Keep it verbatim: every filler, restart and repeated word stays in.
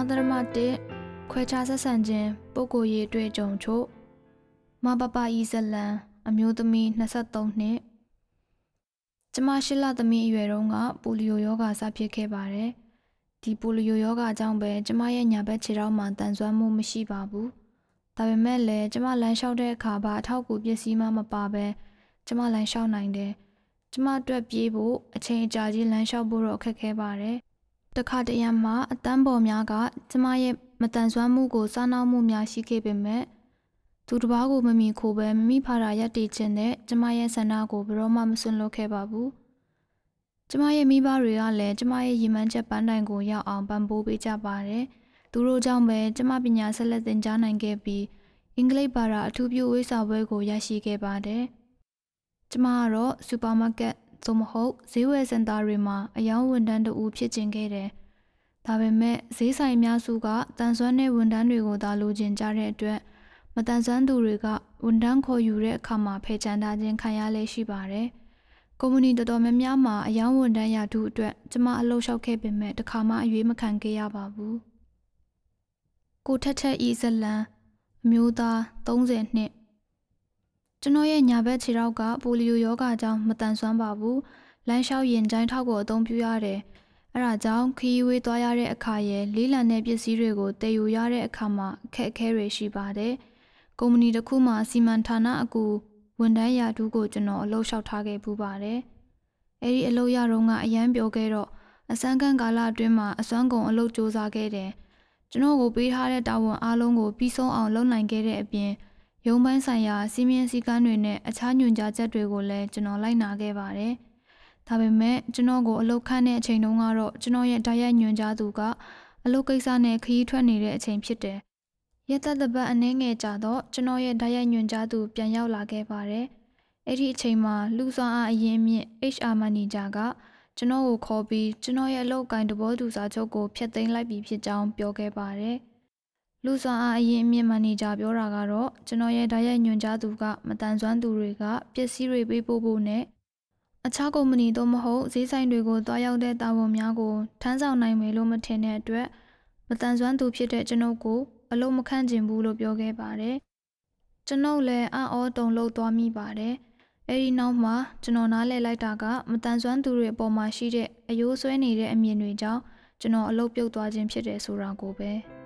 သရမတစ်ခွဲခြားဆက်ဆံခြင်းပုဂ္ဂိုလ်ရေးတွေ့ကြုံချို့မပပဤဇလံအမျိုးသမီး၂၃နှစ်ကျမရှိလသမီးအရွယ်တုန်းကပိုလီယိုရောဂါစဖြစ်ခဲ့ပါတယ်ဒီပိုလီယိုရောဂါကြောင့်ပဲကျမရဲ့ညာဘက်ခြေထောက်မှာတန်ဆွမ်းမှုမရှိပါဘူးဒါပေမဲ့လည်းကျမလမ်းလျှောက်တဲ့အခါဘာအထောက်အကူပစ္စည်းမှမပါပဲကျမလမ်းလျှောက်နိုင်တယ်ကျမအတွက်ပြေးဖို့အချိန်အကြာကြီးလမ်းလျှောက်ဖို့တော့အခက်ခဲပါတယ်တခါတရံမှာအတန်းပေါ်များကကျမရဲ့မတန်ဆွမ်းမှုကိုစားနှောက်မှုများရှိခဲ့ပေမဲ့သူတစ်ပါးကိုမမီခိုပဲမမိဖာရာရက်တည်ခြင်းနဲ့ကျမရဲ့ဆန္ဒကိုဘယ်တော့မှမစွန့်လွတ်ခဲ့ပါဘူးကျမရဲ့မိဘတွေကလည်းကျမရဲ့ရည်မှန်းချက်ပန်းတိုင်ကိုရောက်အောင်ပံ့ပိုးပေးကြပါတယ်သူတို့ကြောင့်ပဲကျမပညာဆက်လက်သင်ကြားနိုင်ခဲ့ပြီးအင်္ဂလိပ်ဘာသာအထူးပြုဝိစာပွဲကိုရရှိခဲ့ပါတယ်ကျမကတော့စူပါမားကတ်သို့မဟုတ်ဈေးဝယ်စင်တာတွေမှာအယောင်ဝန်ထမ်းတဦးဖြစ်ကျင်ခဲ့တယ်ဒါပေမဲ့ဈေးဆိုင်အများစုကတန်ဆွမ်းတဲ့ဝန်ထမ်းတွေကိုသာလိုချင်ကြတဲ့အတွက်မတန်ဆွမ်းသူတွေကဝန်ထမ်းခေါ်ယူတဲ့အခါမှာဖယ်ချန်ထားခြင်းခံရလေရှိပါတယ်။ကုမ္ပဏီတော်တော်များများမှာအယောင်ဝန်ထမ်းရာထူးအတွက်ကျမအလုပ်လျှောက်ခဲ့ပေမဲ့တစ်ခါမှအရွေးမခံခဲ့ရပါဘူး။ကိုထက်ထက်ဤဇလံအမျိုးသား၃၀နှစ်ကျွန်တော်ရဲ့ညာဘက်ခြေထောက်ကပိုလီယိုရောဂါကြောင့်မတန်ဆွမ်းပါဘူး။လမ်းလျှောက်ရင်ကျိုင်းထောက်ကိုအသုံးပြုရတယ်။အဲဒါကြောင့်ခရီးဝေးသွားရတဲ့အခါရဲ့လေးလံတဲ့ပစ္စည်းတွေကိုတည်ယူရတဲ့အခါမှာအခက်အခဲတွေရှိပါတယ်။ကုမ္ပဏီတစ်ခုမှာစီမံဌာနအကူဝန်ထမ်းရာထူးကိုကျွန်တော်အလုပ်လျှောက်ထားခဲ့ပူပါတယ်။အဲဒီအလုပ်ရတော့ကအရန်ပြောခဲ့တော့အစမ်းကန့်ကာလအတွင်းမှာအစွမ်းကုန်အလုပ်စ조사ခဲ့တယ်။ကျွန်တော်ကိုပေးထားတဲ့တာဝန်အားလုံးကိုပြီးဆုံးအောင်လုပ်နိုင်ခဲ့တဲ့အပြင်ရုံးပိုင်းဆိုင်ရာစီမင်းစည်းကမ်းတွေနဲ့အခြားညွှန်ကြားချက်တွေကိုလည်းကျွန်တော်လိုက်နာခဲ့ပါတယ်။ဒါပေမဲ့ကျွန်တော်ကိုအလုပ်ခန့်တဲ့အချိန်တုန်းကတော့ကျွန်တော်ရဲ့ဓာတ်ရိုက်ညွှန်ကြားသူကအလုပ်ကိစ္စနဲ့ခရီးထွက်နေတဲ့အချိန်ဖြစ်တယ်။ရက်သက်တစ်ပတ်အနည်းငယ်ကြာတော့ကျွန်တော်ရဲ့ဓာတ်ရိုက်ညွှန်ကြားသူပြန်ရောက်လာခဲ့ပါတယ်။အဲ့ဒီအချိန်မှာလူဆောင်အားအရင်အမြင့် H R မန်နေဂျာကကျွန်တော်ကိုခေါ်ပြီးကျွန်တော်ရဲ့အလုပ်ကိုင်သဘောတူစာချုပ်ကိုဖျက်သိမ်းလိုက်ပြီဖြစ်ကြောင်းပြောခဲ့ပါတယ်။လူဆောင်အားအရင်အမြင့်မန်နေဂျာပြောတာကတော့ကျွန်တော်ရဲ့ဓာတ်ရိုက်ညွှန်ကြားသူကမတန်ဆွမ်းသူတွေကပစ္စည်းတွေပေးပို့ဖို့နဲ့အခြားကုမ္ပဏီတို့မဟုတ်ဈေးဆိုင်တွေကိုတွားရောက်တဲ့တာဝန်များကိုထမ်းဆောင်နိုင်မယ်လို့မထင်တဲ့အတွက်မတန်ဆွမ်းသူဖြစ်တဲ့ကျွန်ုပ်ကိုအလုပ်မခန့်ချင်ဘူးလို့ပြောခဲ့ပါတယ်။ကျွန်ုပ်လည်းအံ့ဩတုန်လှုပ်သွားမိပါတယ်။အဲဒီနောက်မှာကျွန်တော်နားလည်လိုက်တာကမတန်ဆွမ်းသူတွေအပေါ်မှာရှိတဲ့အယိုးဆွဲနေတဲ့အမြင်တွေကြောင့်ကျွန်တော်အလုပ်ပြုတ်သွားခြင်းဖြစ်တယ်ဆိုတာကိုပဲ။